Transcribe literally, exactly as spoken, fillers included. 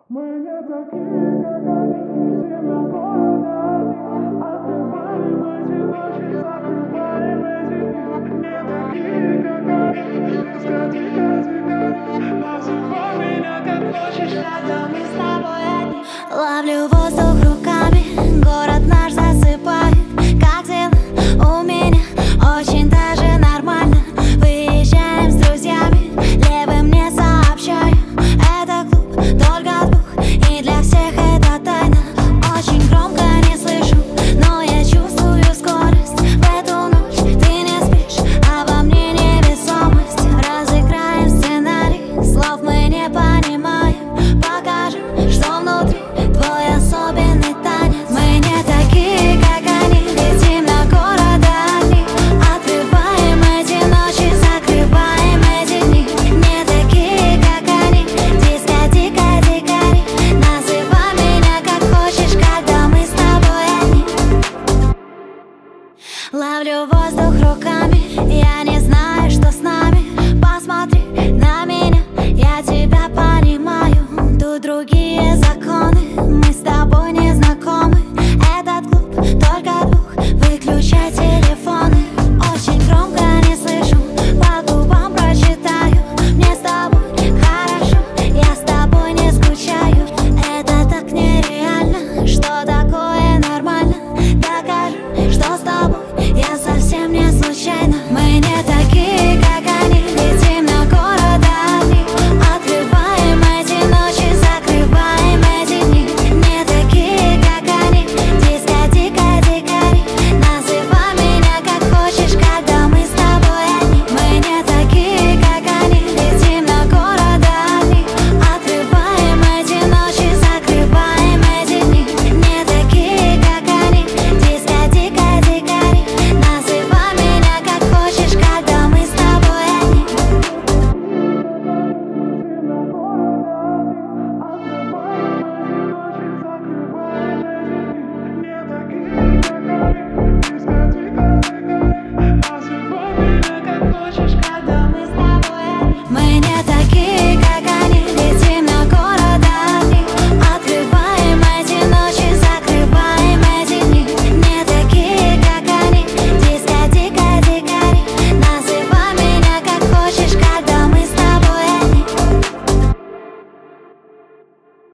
Мы не такие, как они, земля города. Открываем эти ночи, закрываем эти дни. Не такие, как они, дискотека, дикари. Называй меня как хочешь, когда мы с тобой одни. Ловлю воздух руками, город наш засыпает. Как дела у меня? Очень даже нормально. Выезжаем с друзьями, левым не сообщаю. Это клуб только двух, и для всех это тайна. Очень громко не слышу, но я чувствую скорость. В эту ночь ты не спишь, а во мне невесомость. Разыграем сценарий, слов мы не понимаем. Покажем, что внутри твой особенный танец. Мы не такие, как они, летим на город одни. Открываем эти ночи, закрываем эти дни. Не такие, как они, дискотека, дикари. Называй меня как хочешь, когда мы с тобой одни. Ловлю воздух руками, я не знаю, что с нами. Посмотри на меня, я тебя понимаю. Тут другие